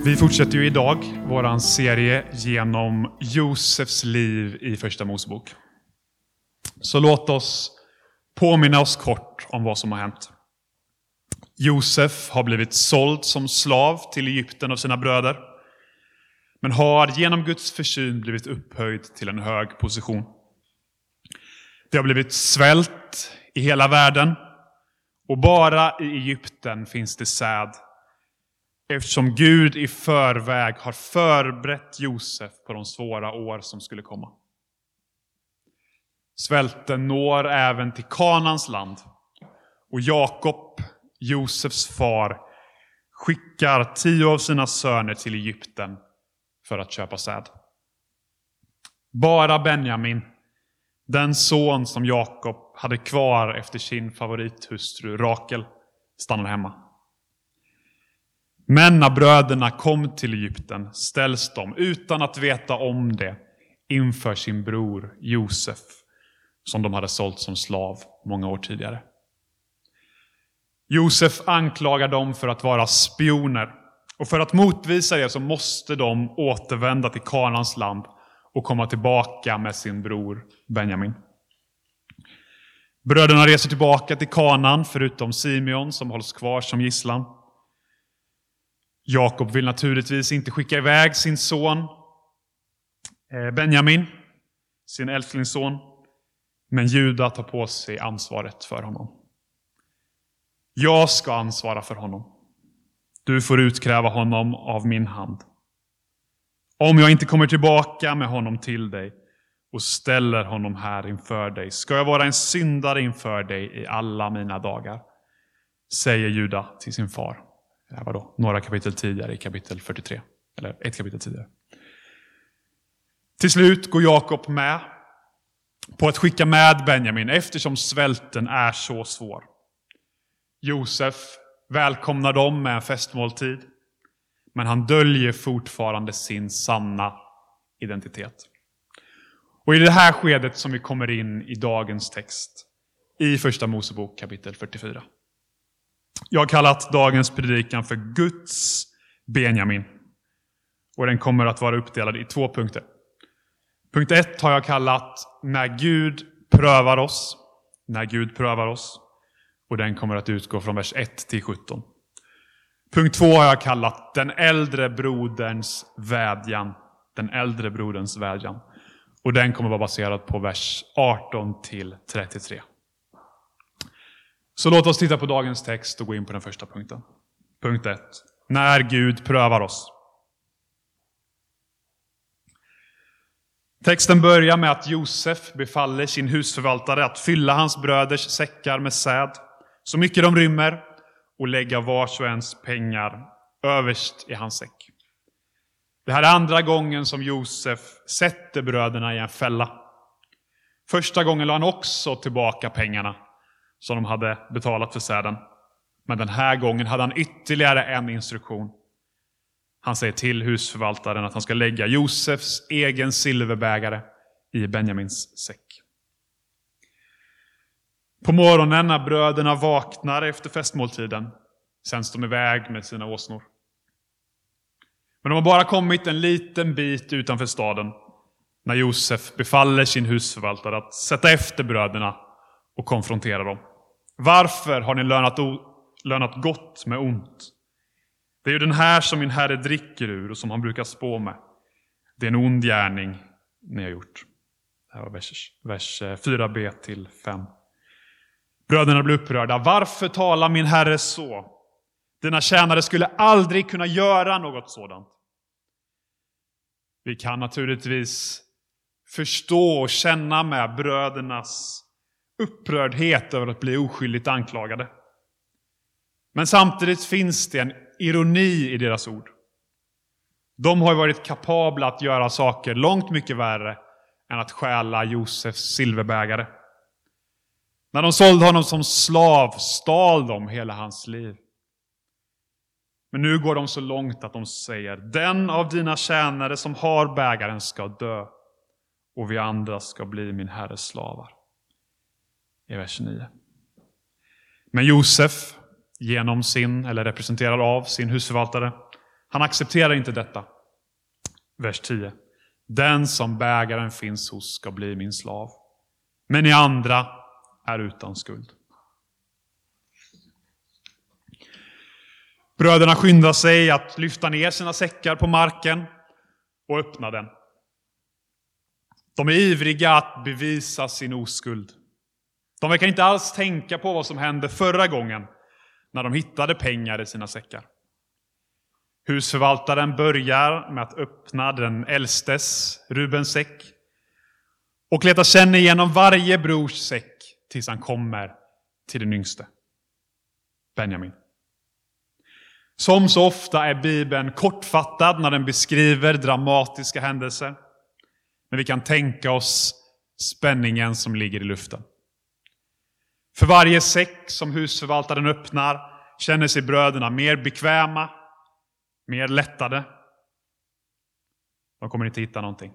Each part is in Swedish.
Vi fortsätter ju idag våran serie genom Josefs liv i Första Mosebok. Så låt oss påminna oss kort om vad som har hänt. Josef har blivit såld som slav till Egypten av sina bröder, men har genom Guds försyn blivit upphöjd till en hög position. Det har blivit svält i hela världen, och bara i Egypten finns det säd, eftersom Gud i förväg har förberett Josef på de svåra år som skulle komma. Svälten når även till Kanans land, och Jakob, Josefs far, skickar 10 av sina söner till Egypten för att köpa säd. Bara Benjamin, den son som Jakob hade kvar efter sin favorithustru Rakel, stannade hemma. Men när bröderna kom till Egypten ställs de utan att veta om det inför sin bror Josef, som de hade sålt som slav många år tidigare. Josef anklagar dem för att vara spioner, och för att motvisa det så måste de återvända till Kanans land och komma tillbaka med sin bror Benjamin. Bröderna reser tillbaka till Kanan förutom Simeon som hålls kvar som gisslan. Jakob vill naturligtvis inte skicka iväg sin son Benjamin, sin älsklingsson, men Juda tar på sig ansvaret för honom. Jag ska ansvara för honom. Du får utkräva honom av min hand. Om jag inte kommer tillbaka med honom till dig och ställer honom här inför dig, ska jag vara en syndare inför dig i alla mina dagar, säger Juda till sin far. Det här var då några kapitel tidigare, i kapitel 43. Eller ett kapitel tidigare. Till slut går Jakob med på att skicka med Benjamin eftersom svälten är så svår. Josef välkomnar dem med en festmåltid, men han döljer fortfarande sin sanna identitet. Och i det här skedet som vi kommer in i dagens text, i Första Mosebok kapitel 44. Jag har kallat dagens predikan för Guds Benjamin. Och den kommer att vara uppdelad i 2 punkter. Punkt 1 har jag kallat När Gud prövar oss. När Gud prövar oss. Och den kommer att utgå från vers 1 till 17. Punkt 2 har jag kallat Den äldre broderns vädjan. Den äldre broderns vädjan. Och den kommer att vara baserad på vers 18 till 33. Så låt oss titta på dagens text och gå in på den första punkten. Punkt 1. När Gud prövar oss. Texten börjar med att Josef befaller sin husförvaltare att fylla hans bröders säckar med säd, så mycket de rymmer, och lägga vars och ens pengar överst i hans säck. Det här är andra gången som Josef sätter bröderna i en fälla. Första gången la han också tillbaka pengarna som de hade betalat för säden. Men den här gången hade han ytterligare en instruktion. Han säger till husförvaltaren att han ska lägga Josefs egen silverbägare i Benjamins säck. På morgonen när bröderna vaknar efter festmåltiden sänds de iväg med sina åsnor. Men de har bara kommit en liten bit utanför staden när Josef befaller sin husförvaltare att sätta efter bröderna och konfrontera dem. Varför har ni lönat gott med ont? Det är ju den här som min herre dricker ur och som han brukar spå med. Det är en ond gärning ni har gjort. Det här var vers 4b till 5. Bröderna blir upprörda. Varför talar min herre så? Dina tjänare skulle aldrig kunna göra något sådant. Vi kan naturligtvis förstå och känna med brödernas upprördhet över att bli oskyldigt anklagade. Men samtidigt finns det en ironi i deras ord. De har varit kapabla att göra saker långt mycket värre än att stjäla Josefs silverbägare. När de sålde honom som slav stal de hela hans liv. Men nu går de så långt att de säger: den av dina tjänare som har bägaren ska dö, och vi andra ska bli min herres slavar. I vers 9. Men Josef, genom representerad av sin husförvaltare, Han accepterar inte detta. Vers 10. Den som bägaren finns hos ska bli min slav. Men ni andra är utan skuld. Bröderna skyndar sig att lyfta ner sina säckar på marken och öppna den. De är ivriga att bevisa sin oskuld. De verkar inte alls tänka på vad som hände förra gången när de hittade pengar i sina säckar. Husförvaltaren börjar med att öppna den äldstes, Rubens säck, och leta känna igenom varje brors säck tills han kommer till den yngste, Benjamin. Som så ofta är Bibeln kortfattad när den beskriver dramatiska händelser. Men vi kan tänka oss spänningen som ligger i luften. För varje säck som husförvaltaren öppnar känner sig bröderna mer bekväma, mer lättade. De kommer inte hitta någonting.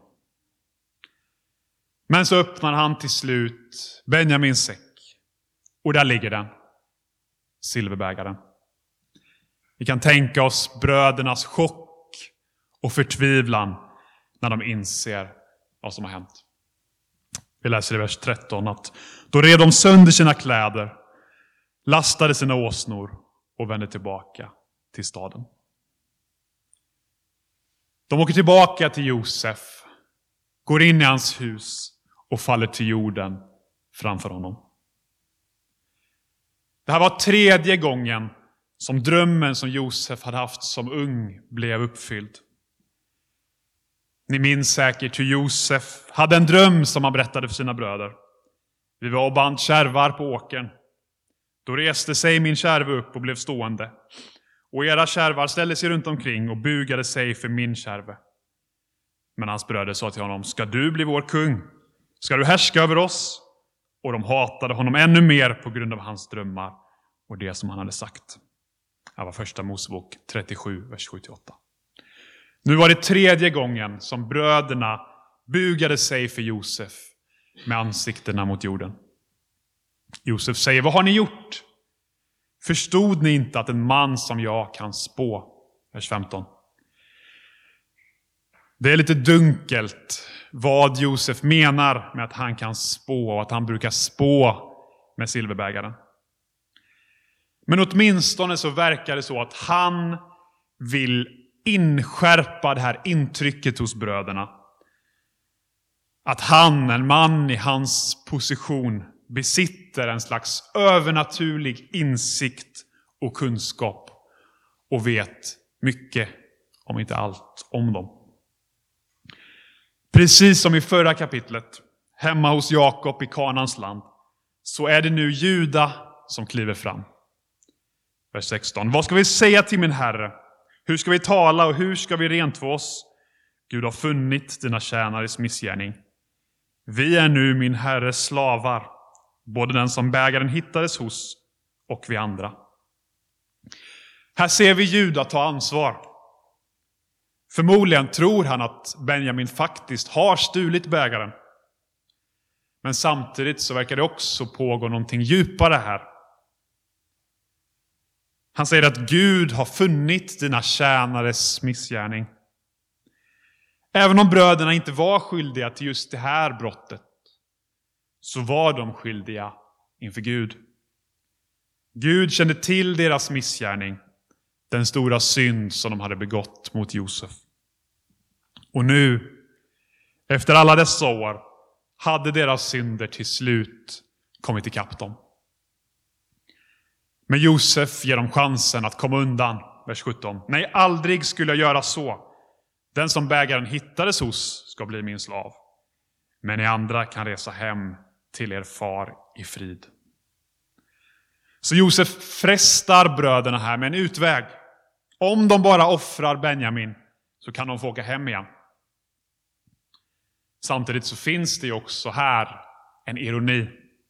Men så öppnar han till slut Benjamins säck. Och där ligger den, silverbägaren. Vi kan tänka oss brödernas chock och förtvivlan när de inser vad som har hänt. Vi läser i vers 13 att då red de sönder sina kläder, lastade sina åsnor och vände tillbaka till staden. De åker tillbaka till Josef, går in i hans hus och faller till jorden framför honom. Det här var tredje gången som drömmen som Josef hade haft som ung blev uppfylld. Ni minns säkert hur Josef hade en dröm som han berättade för sina bröder. Vi var och band kärvar på åkern. Då reste sig min kärve upp och blev stående. Och era kärvar ställde sig runt omkring och bugade sig för min kärve. Men hans bröder sa till honom: ska du bli vår kung? Ska du härska över oss? Och de hatade honom ännu mer på grund av hans drömmar och det som han hade sagt. Det var första Mosebok 37, vers 7-8. Nu var det tredje gången som bröderna bugade sig för Josef med ansiktena mot jorden. Josef säger: vad har ni gjort? Förstod ni inte att en man som jag kan spå? Vers 15. Det är lite dunkelt vad Josef menar med att han kan spå och att han brukar spå med silverbägaren. Men åtminstone så verkar det så att han vill inskärpa det här intrycket hos bröderna. Att han, en man i hans position, besitter en slags övernaturlig insikt och kunskap och vet mycket, om inte allt, om dem. Precis som i förra kapitlet, hemma hos Jakob i Kanans land, så är det nu Juda som kliver fram. Vers 16. Vad ska vi säga till min herre? Hur ska vi tala och hur ska vi rentvå oss? Gud har funnit dina tjänares missgärning. Vi är nu min herres slavar, både den som bägaren hittades hos och vi andra. Här ser vi Juda ta ansvar. Förmodligen tror han att Benjamin faktiskt har stulit bägaren. Men samtidigt så verkar det också pågå någonting djupare här. Han säger att Gud har funnit dina tjänares missgärning. Även om bröderna inte var skyldiga till just det här brottet, så var de skyldiga inför Gud. Gud kände till deras missgärning, den stora synd som de hade begått mot Josef. Och nu, efter alla dessa år, hade deras synder till slut kommit ikapp dem. Men Josef ger dem chansen att komma undan. Vers 17. Nej, aldrig skulle jag göra så. Den som bägaren hittades hos ska bli min slav. Men ni andra kan resa hem till er far i frid. Så Josef frestar bröderna här med en utväg. Om de bara offrar Benjamin så kan de få åka hem igen. Samtidigt så finns det också här en ironi.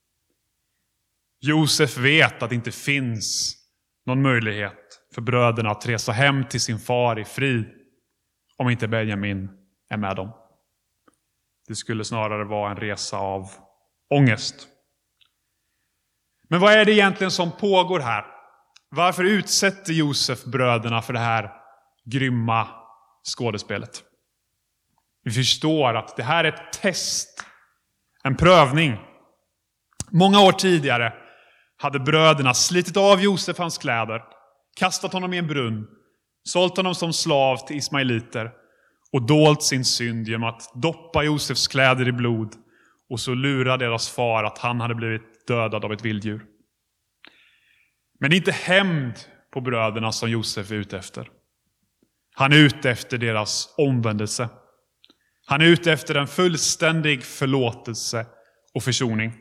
Josef vet att det inte finns någon möjlighet för bröderna att resa hem till sin far i frid om inte Benjamin är med dem. Det skulle snarare vara en resa av ångest. Men vad är det egentligen som pågår här? Varför utsätter Josef bröderna för det här grymma skådespelet. Vi förstår att det här är ett test, en prövning. Många år tidigare hade bröderna slitit av Josef hans kläder, kastat honom i en brunn, sålt honom som slav till ismaeliter och dolt sin synd genom att doppa Josefs kläder i blod och så lura deras far att han hade blivit dödad av ett vilddjur. Men det är inte hämnd på bröderna som Josef är ute efter. Han är ute efter deras omvändelse. Han är ute efter en fullständig förlåtelse och försoning.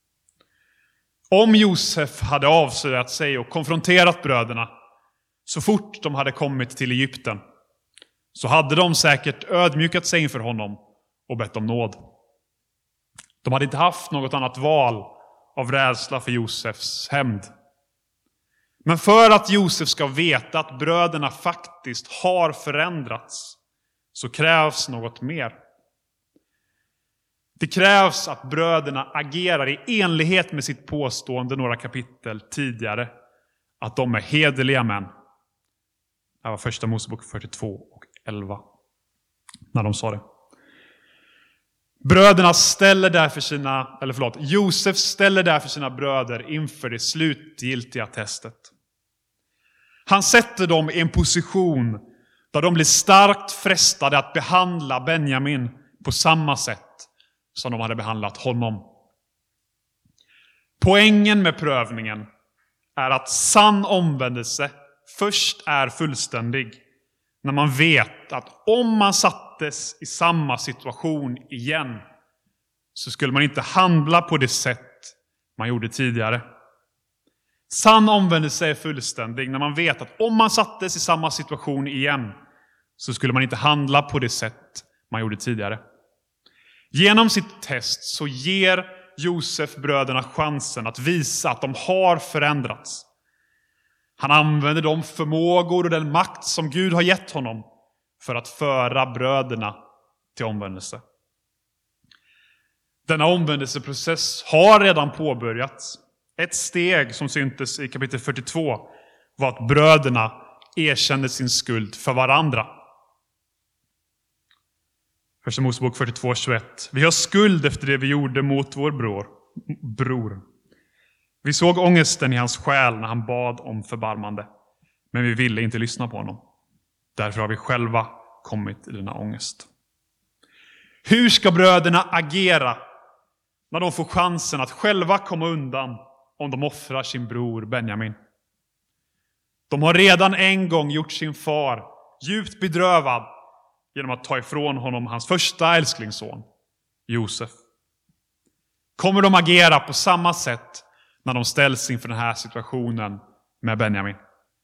Om Josef hade avslöjat sig och konfronterat bröderna så fort de hade kommit till Egypten, så hade de säkert ödmjukat sig inför honom och bett om nåd. De hade inte haft något annat val av rädsla för Josefs hämnd. Men för att Josef ska veta att bröderna faktiskt har förändrats, så krävs något mer. Det krävs att bröderna agerar i enlighet med sitt påstående några kapitel tidigare, att de är hederliga män. Det var första Mosebok 42 och 11 när de sa det. Josef ställer därför sina bröder inför det slutgiltiga testet. Han sätter dem i en position där de blir starkt frestade att behandla Benjamin på samma sätt som de hade behandlat honom. Poängen med prövningen är att sann omvändelse först är fullständig när man vet att om man sattes i samma situation igen så skulle man inte handla på det sätt man gjorde tidigare. Sann omvändelse är fullständig när man vet att om man sattes i samma situation igen så skulle man inte handla på det sätt man gjorde tidigare. Genom sitt test så ger Josef bröderna chansen att visa att de har förändrats. Han använder de förmågor och den makt som Gud har gett honom för att föra bröderna till omvändelse. Denna omvändelseprocess har redan påbörjats. Ett steg som syntes i kapitel 42 var att bröderna erkände sin skuld för varandra. Första Mosebok 42:21. Vi har skuld efter det vi gjorde mot vår bror. Vi såg ångesten i hans själ när han bad om förbarmande. Men vi ville inte lyssna på honom. Därför har vi själva kommit i denna ångest. Hur ska bröderna agera när de får chansen att själva komma undan om de offrar sin bror Benjamin? De har redan en gång gjort sin far djupt bedrövad genom att ta ifrån honom hans första älsklingsson, Josef. Kommer de agera på samma sätt när de ställs inför den här situationen med Benjamin?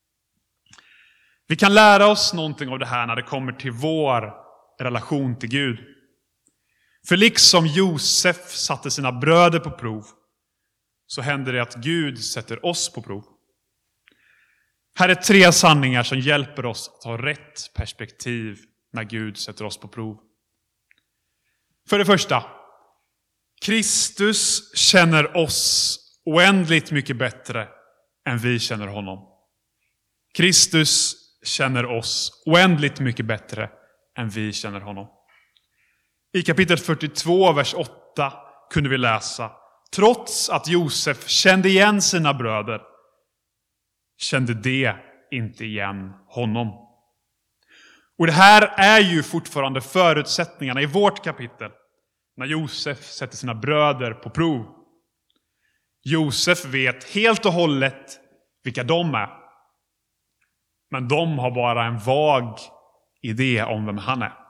Vi kan lära oss någonting av det här när det kommer till vår relation till Gud. För liksom Josef satte sina bröder på prov, så händer det att Gud sätter oss på prov. Här är 3 sanningar som hjälper oss att ha rätt perspektiv när Gud sätter oss på prov. För det första, Kristus känner oss oändligt mycket bättre än vi känner honom. Kristus känner oss oändligt mycket bättre än vi känner honom. I kapitel 42, vers 8 kunde vi läsa: trots att Josef kände igen sina bröder, kände de inte igen honom. Och det här är ju fortfarande förutsättningarna i vårt kapitel, när Josef sätter sina bröder på prov. Josef vet helt och hållet vilka de är. Men de har bara en vag idé om vem han är.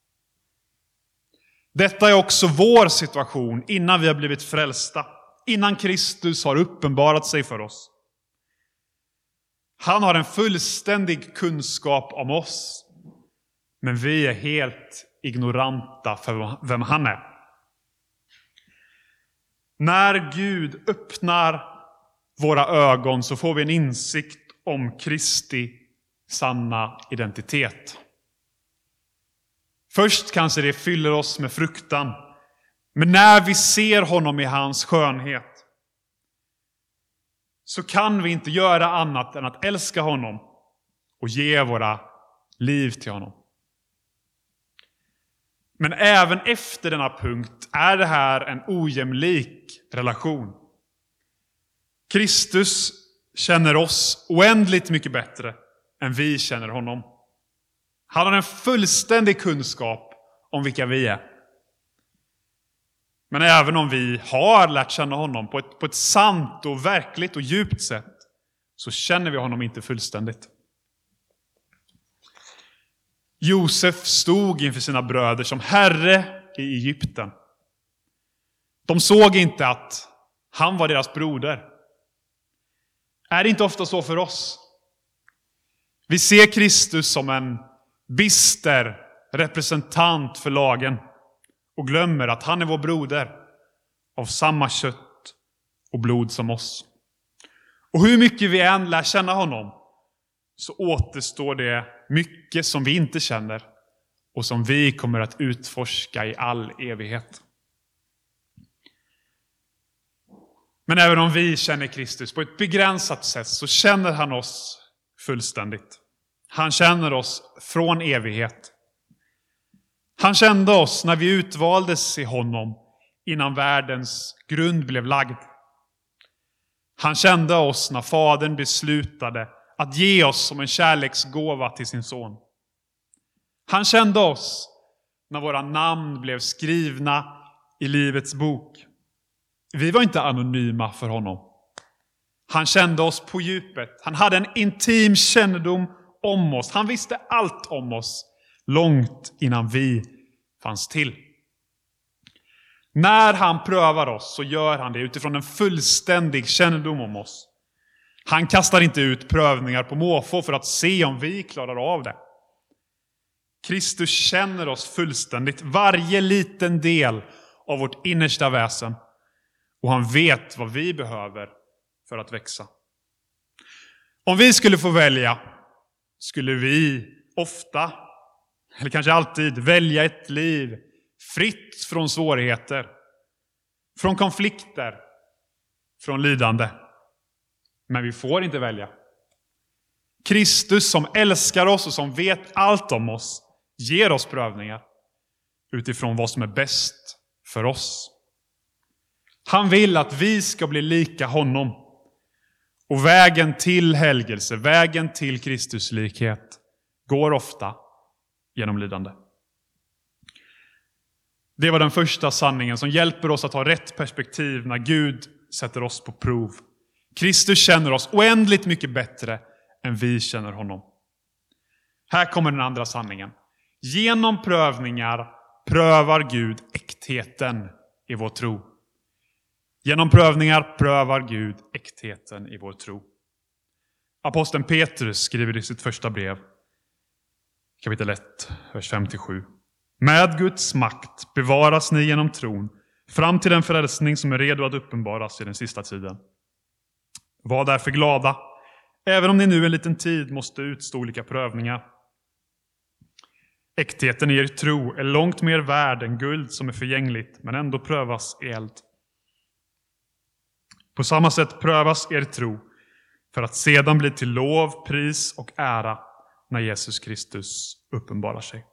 Detta är också vår situation innan vi har blivit frälsta. Innan Kristus har uppenbarat sig för oss. Han har en fullständig kunskap om oss. Men vi är helt ignoranta för vem han är. När Gud öppnar våra ögon så får vi en insikt om Kristi sanna identitet. Först kanske det fyller oss med fruktan. Men när vi ser honom i hans skönhet så kan vi inte göra annat än att älska honom och ge våra liv till honom. Men även efter denna punkt är det här en ojämlik relation. Kristus känner oss oändligt mycket bättre än vi känner honom. Han har en fullständig kunskap om vilka vi är. Men även om vi har lärt känna honom på ett sant och verkligt och djupt sätt, så känner vi honom inte fullständigt. Josef stod inför sina bröder som herre i Egypten. De såg inte att han var deras broder. Är det inte ofta så för oss? Vi ser Kristus som en bister representant för lagen och glömmer att han är vår broder av samma kött och blod som oss. Och hur mycket vi än lär känna honom, så återstår det mycket som vi inte känner och som vi kommer att utforska i all evighet. Men även om vi känner Kristus på ett begränsat sätt, så känner han oss fullständigt. Han känner oss från evighet. Han kände oss när vi utvaldes i honom innan världens grund blev lagd. Han kände oss när Fadern beslutade att ge oss som en kärleksgåva till sin son. Han kände oss när våra namn blev skrivna i livets bok. Vi var inte anonyma för honom. Han kände oss på djupet. Han hade en intim kännedom om oss. Han visste allt om oss långt innan vi fanns till. När han prövar oss, så gör han det utifrån en fullständig kännedom om oss. Han kastar inte ut prövningar på måfå för att se om vi klarar av det. Kristus känner oss fullständigt, varje liten del av vårt innersta väsen. Och han vet vad vi behöver för att växa. Om vi skulle få välja, skulle vi ofta, eller kanske alltid, välja ett liv fritt från svårigheter, från konflikter, från lidande. Men vi får inte välja. Kristus, som älskar oss och som vet allt om oss, ger oss prövningar utifrån vad som är bäst för oss. Han vill att vi ska bli lika honom. Och vägen till helgelse, vägen till Kristus likhet, går ofta genom lidande. Det var den första sanningen som hjälper oss att ha rätt perspektiv när Gud sätter oss på prov. Kristus känner oss oändligt mycket bättre än vi känner honom. Här kommer den andra sanningen. Genom prövningar prövar Gud äktheten i vår tro. Genom prövningar prövar Gud äktheten i vår tro. Aposteln Petrus skriver i sitt första brev, kapitel 1, vers 5-7. Med Guds makt bevaras ni genom tron fram till den frälsning som är redo att uppenbaras i den sista tiden. Var därför glada, även om ni nu en liten tid måste utstå olika prövningar. Äktheten i er tro är långt mer värd än guld som är förgängligt, men ändå prövas i eld. På samma sätt prövas er tro för att sedan bli till lov, pris och ära när Jesus Kristus uppenbarar sig.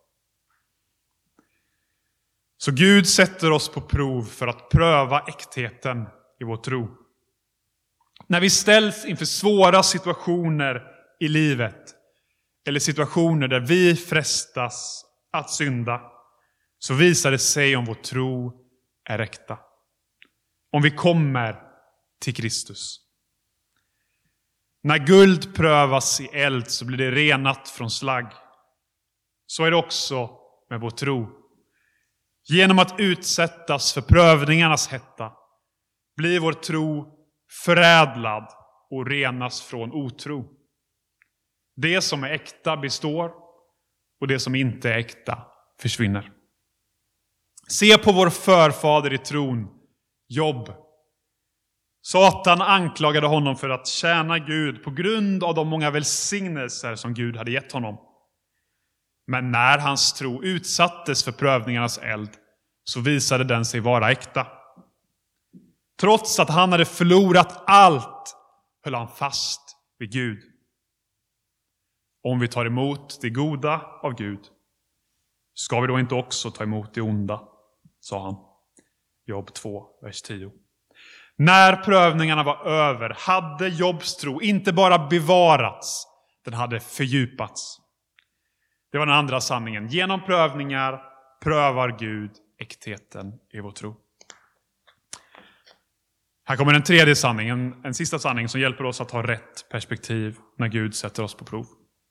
Så Gud sätter oss på prov för att pröva äktheten i vår tro. När vi ställs inför svåra situationer i livet, eller situationer där vi frestas att synda, så visar det sig om vår tro är äkta. Om vi kommer till Kristus. När guld prövas i eld så blir det renat från slagg. Så är det också med vår tro. Genom att utsättas för prövningarnas hetta blir vår tro förädlad och renas från otro. Det som är äkta består och det som inte är äkta försvinner. Se på vår förfader i tron, Job. Satan anklagade honom för att tjäna Gud på grund av de många välsignelser som Gud hade gett honom. Men när hans tro utsattes för prövningarnas eld så visade den sig vara äkta. Trots att han hade förlorat allt höll han fast vid Gud. Om vi tar emot det goda av Gud, ska vi då inte också ta emot det onda, sa han. Jobb 2, vers 10. När prövningarna var över hade Jobs tro inte bara bevarats, den hade fördjupats. Det var den andra sanningen. Genom prövningar prövar Gud äktheten i vår tro. Här kommer den tredje sanningen, en sista sanning som hjälper oss att ha rätt perspektiv när Gud sätter oss på prov.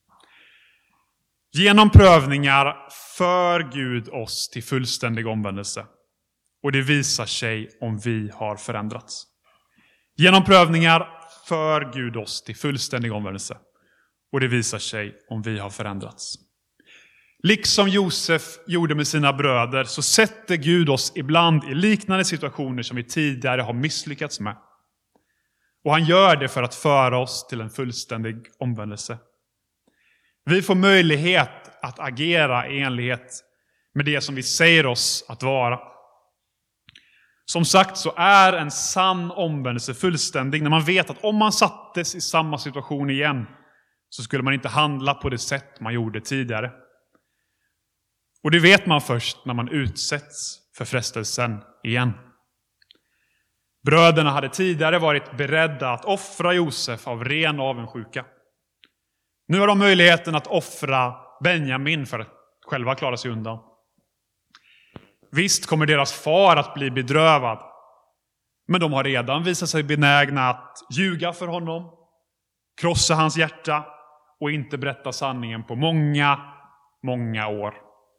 Genom prövningar för Gud oss till fullständig omvändelse. Och det visar sig om vi har förändrats. Genom prövningar för Gud oss till fullständig omvändelse. Och det visar sig om vi har förändrats. Liksom Josef gjorde med sina bröder så sätter Gud oss ibland i liknande situationer som vi tidigare har misslyckats med. Och han gör det för att föra oss till en fullständig omvändelse. Vi får möjlighet att agera i enlighet med det som vi säger oss att vara. Som sagt så är en sann omvändelse fullständig när man vet att om man sattes i samma situation igen så skulle man inte handla på det sätt man gjorde tidigare. Och det vet man först när man utsätts för frestelsen igen. Bröderna hade tidigare varit beredda att offra Josef av ren avundsjuka. Nu har de möjligheten att offra Benjamin för att själva klara sig undan. Visst kommer deras far att bli bedrövad. Men de har redan visat sig benägna att ljuga för honom, krossa hans hjärta och inte berätta sanningen på många, många år.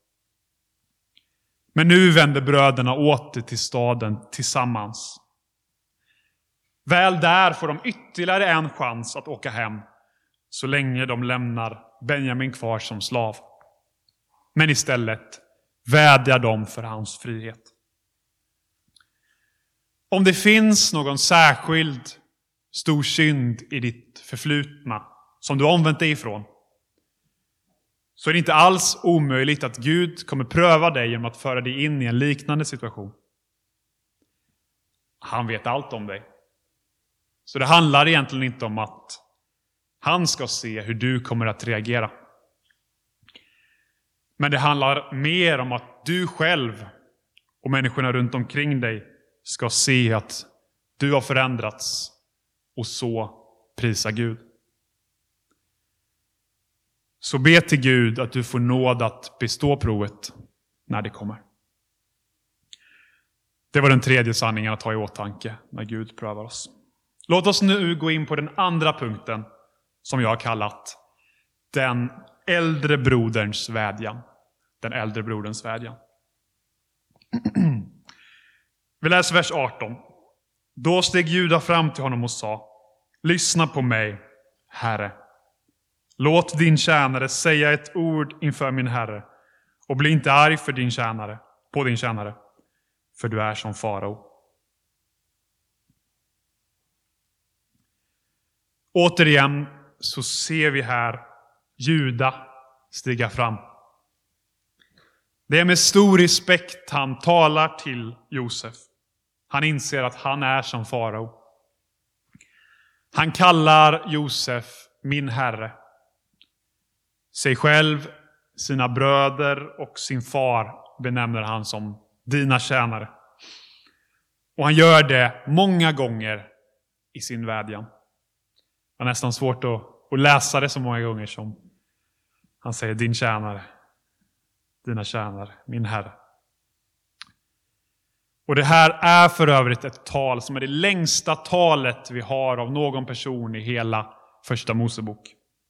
Men nu vänder bröderna åter till staden tillsammans. Väl där får de ytterligare en chans att åka hem så länge de lämnar Benjamin kvar som slav. Men istället vädjar de för hans frihet. Om det finns någon särskild stor synd i ditt förflutna som du har omvänt dig ifrån, så är det inte alls omöjligt att Gud kommer pröva dig genom att föra dig in i en liknande situation. Han vet allt om dig. Så det handlar egentligen inte om att han ska se hur du kommer att reagera. Men det handlar mer om att du själv och människorna runt omkring dig ska se att du har förändrats och så prisa Gud. Så be till Gud att du får nåd att bestå provet när det kommer. Det var den tredje sanningen att ha i åtanke när Gud prövar oss. Låt oss nu gå in på den andra punkten som jag har kallat den äldre broderns vädjan. Den äldre broderns vädjan. Vi läser vers 18. Då steg Juda fram till honom och sa: lyssna på mig, Herre. Låt din tjänare säga ett ord inför min Herre och bli inte arg för din tjänare, för du är som farao. Återigen så ser vi här Juda stiga fram. Det är med stor respekt han talar till Josef. Han inser att han är som farao. Han kallar Josef min Herre. Sig själv, sina bröder och sin far benämner han som dina tjänare. Och han gör det många gånger i sin vädjan. Det är nästan svårt att läsa det så många gånger som han säger din tjänare, dina tjänare, min Herre. Och det här är för övrigt ett tal som är det längsta talet vi har av någon person i hela första Mosebok.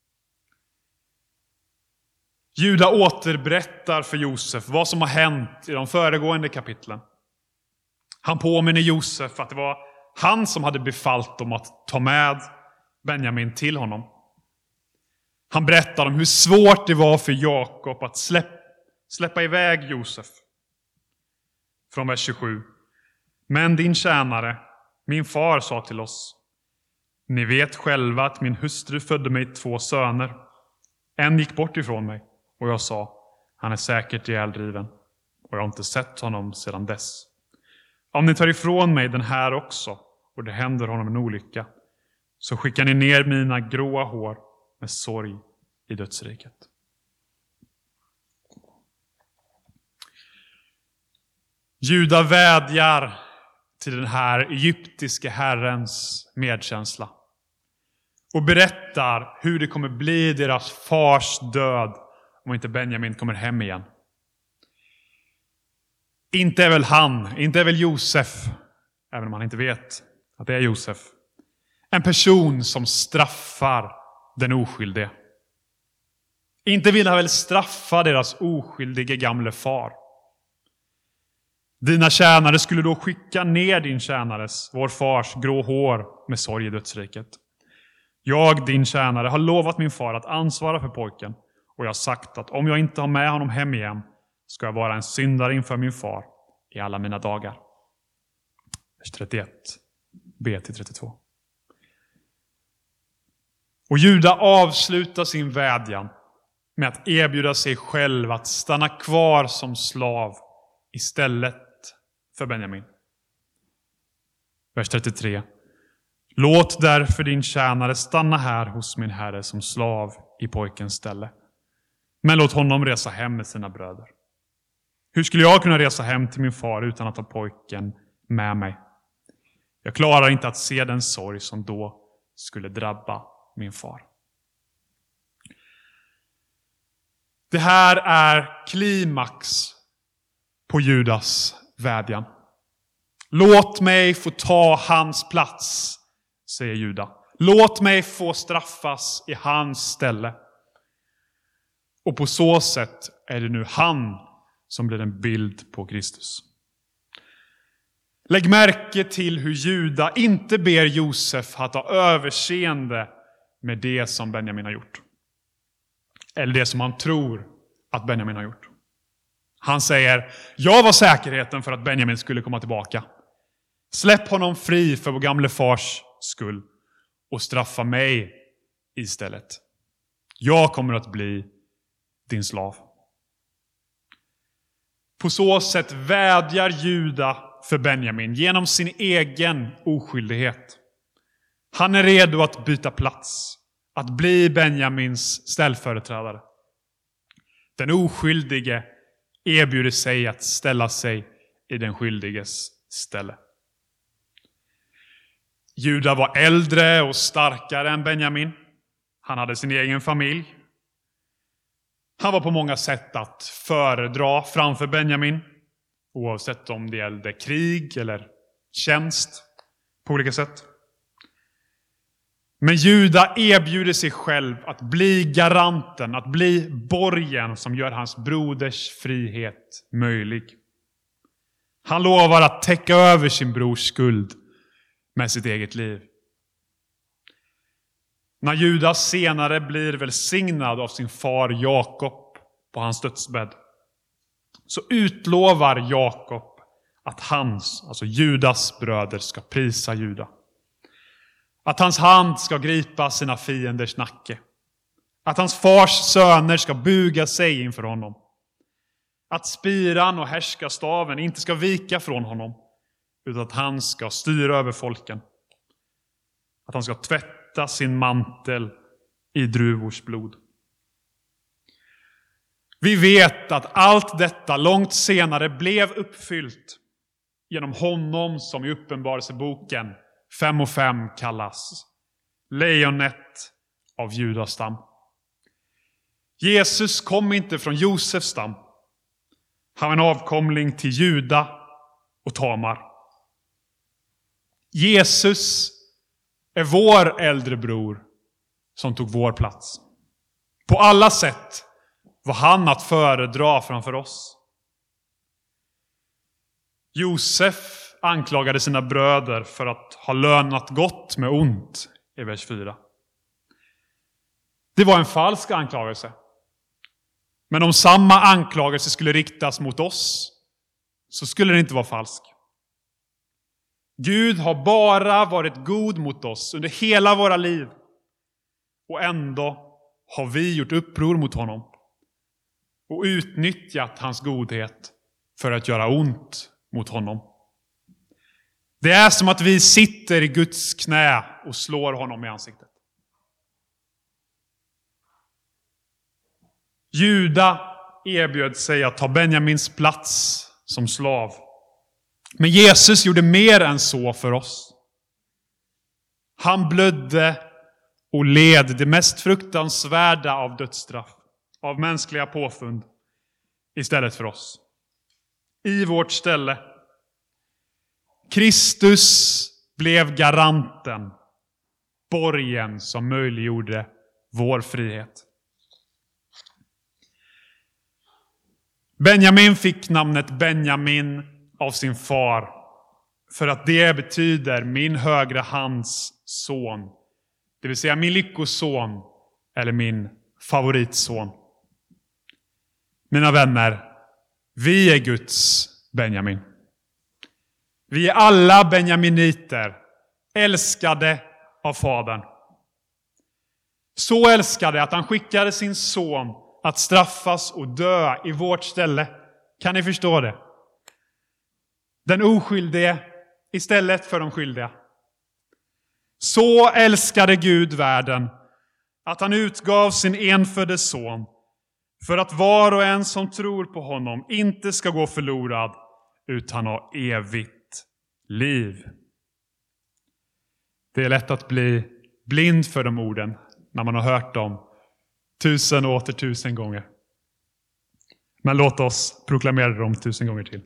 Juda återberättar för Josef vad som har hänt i de föregående kapitlen. Han påminner Josef att det var han som hade befallt dem att ta med Benjamin till honom. Han berättar om hur svårt det var för Jakob att släppa iväg Josef. Från vers 27. Men din tjänare, min far, sa till oss: ni vet själva att min hustru födde mig 2 söner. En gick bort ifrån mig och jag sa: han är säkert ihjäldriven, och jag har inte sett honom sedan dess. Om ni tar ifrån mig den här också och det händer honom en olycka, så skickar ni ner mina gråa hår med sorg i dödsriket. Juda vädjar till den här egyptiske herrens medkänsla och berättar hur det kommer bli deras fars död om inte Benjamin kommer hem igen. Inte är väl Josef, även om han inte vet att det är Josef, en person som straffar den oskyldige. Inte vill han väl straffa deras oskyldige gamle far. Dina tjänare skulle då skicka ner din tjänares, vår fars, grå hår med sorg i dödsriket. Jag, din tjänare, har lovat min far att ansvara för pojken, och jag har sagt att om jag inte har med honom hem igen ska jag vara en syndare inför min far i alla mina dagar. Vers 31, B-32. Och Juda avslutar sin vädjan med att erbjuda sig själv att stanna kvar som slav istället för Benjamin. Vers 33. Låt därför din tjänare stanna här hos min herre som slav i pojkens ställe. Men låt honom resa hem med sina bröder. Hur skulle jag kunna resa hem till min far utan att ha pojken med mig? Jag klarar inte att se den sorg som då skulle drabba min far. Det här är klimax på Judas vädjan. Låt mig få ta hans plats, säger Juda. Låt mig få straffas i hans ställe. Och på så sätt är det nu han som blir en bild på Kristus. Lägg märke till hur Juda inte ber Josef att ha överseende med det som Benjamin har gjort. Eller det som han tror att Benjamin har gjort. Han säger, jag var säkerheten för att Benjamin skulle komma tillbaka. Släpp honom fri för vår gamle fars skull och straffa mig istället. Jag kommer att bli din slav. På så sätt vädjar Juda för Benjamin genom sin egen oskyldighet. Han är redo att byta plats, att bli Benjamins ställföreträdare. Den oskyldige erbjuder sig att ställa sig i den skyldiges ställe. Juda var äldre och starkare än Benjamin. Han hade sin egen familj. Han var på många sätt att föredra framför Benjamin, oavsett om det gällde krig eller tjänst på olika sätt. Men Juda erbjuder sig själv att bli garanten, att bli borgen som gör hans broders frihet möjlig. Han lovar att täcka över sin brors skuld med sitt eget liv. När Juda senare blir välsignad av sin far Jakob på hans dödsbädd, så utlovar Jakob att hans, alltså Judas bröder, ska prisa Juda. Att hans hand ska gripa sina fienders nacke. Att hans fars söner ska buga sig inför honom. Att spiran och härskastaven inte ska vika från honom, utan att han ska styra över folken. Att han ska tvätta sin mantel i druvors blod. Vi vet att allt detta långt senare blev uppfyllt genom honom som i Uppenbarelseboken 5:5 kallas lejonet av Judas stam. Jesus kom inte från Josefs stam. Han var en avkomling till Juda och Tamar. Jesus är vår äldre bror som tog vår plats. På alla sätt var han att föredra framför oss. Josef anklagade sina bröder för att ha lönat gott med ont i vers 4. Det var en falsk anklagelse. Men om samma anklagelse skulle riktas mot oss, så skulle det inte vara falsk. Gud har bara varit god mot oss under hela våra liv. Och ändå har vi gjort uppror mot honom. Och utnyttjat hans godhet för att göra ont mot honom. Det är som att vi sitter i Guds knä och slår honom i ansiktet. Juda erbjöd sig att ta Benjamins plats som slav. Men Jesus gjorde mer än så för oss. Han blödde och led det mest fruktansvärda av dödsstraff, av mänskliga påfund, istället för oss. I vårt ställe. Kristus blev garanten, borgen som möjliggjorde vår frihet. Benjamin fick namnet Benjamin av sin far för att det betyder min högra hands son. Det vill säga min lyckoson eller min favoritson. Mina vänner, vi är Guds Benjamin. Vi är alla benjaminiter, älskade av Fadern. Så älskade att han skickade sin son att straffas och dö i vårt ställe. Kan ni förstå det? Den oskyldige istället för de skyldiga. Så älskade Gud världen att han utgav sin enfödde son för att var och en som tror på honom inte ska gå förlorad utan ha evigt liv. Det är lätt att bli blind för de orden när man har hört dem 1000 och åter 1000 gånger. Men låt oss proklamera dem 1000 gånger till.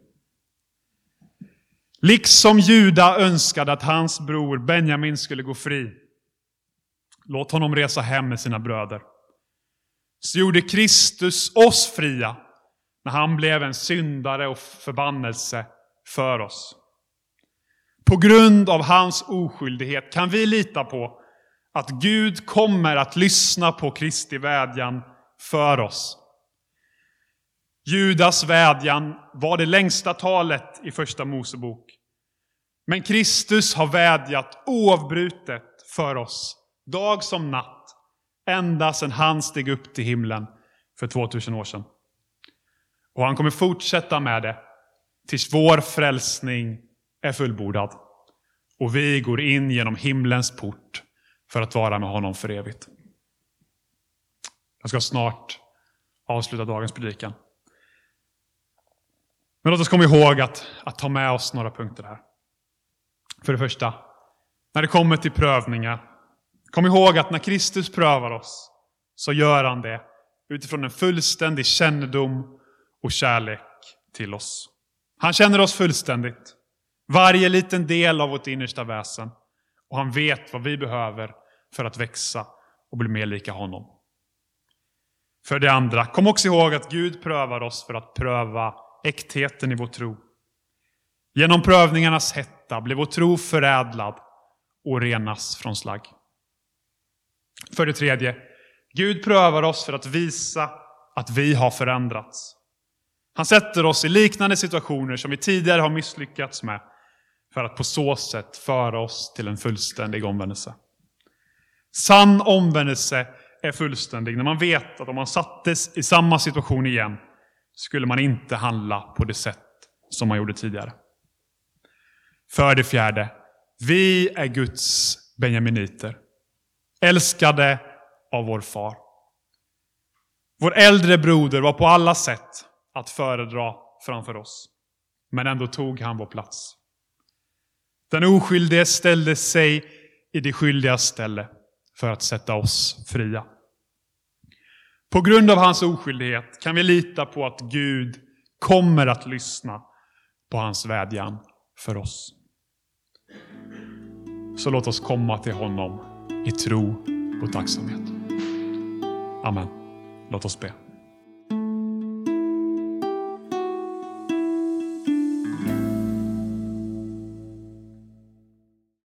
Liksom Juda önskade att hans bror Benjamin skulle gå fri, låt honom resa hem med sina bröder. Så gjorde Kristus oss fria när han blev en syndare och förbannelse för oss. På grund av hans oskyldighet kan vi lita på att Gud kommer att lyssna på Kristi vädjan för oss. Judas vädjan var det längsta talet i första Mosebok. Men Kristus har vädjat oavbrutet för oss, dag som natt, ända sedan han steg upp till himlen för 2000 år sedan. Och han kommer fortsätta med det tills vår frälsning är fullbordad. Och vi går in genom himlens port för att vara med honom för evigt. Jag ska snart avsluta dagens predikan. Men låt oss komma ihåg att ta med oss några punkter här. För det första, när det kommer till prövningar, kom ihåg att när Kristus prövar oss så gör han det utifrån en fullständig kännedom och kärlek till oss. Han känner oss fullständigt, varje liten del av vårt innersta väsen, och han vet vad vi behöver för att växa och bli mer lika honom. För det andra, kom också ihåg att Gud prövar oss för att pröva äktheten i vår tro. Genom prövningarnas hetta blir vår tro förädlad och renas från slagg. För det tredje, Gud prövar oss för att visa att vi har förändrats. Han sätter oss i liknande situationer som vi tidigare har misslyckats med för att på så sätt föra oss till en fullständig omvändelse. Sann omvändelse är fullständig när man vet att om man sattes i samma situation igen skulle man inte handla på det sätt som man gjorde tidigare. För det fjärde, vi är Guds benjaminiter, älskade av vår far. Vår äldre broder var på alla sätt att föredra framför oss, men ändå tog han vår plats. Den oskyldige ställde sig i det skyldiga ställe för att sätta oss fria. På grund av hans oskyldighet kan vi lita på att Gud kommer att lyssna på hans vädjan för oss. Så låt oss komma till honom i tro och tacksamhet. Amen. Låt oss be.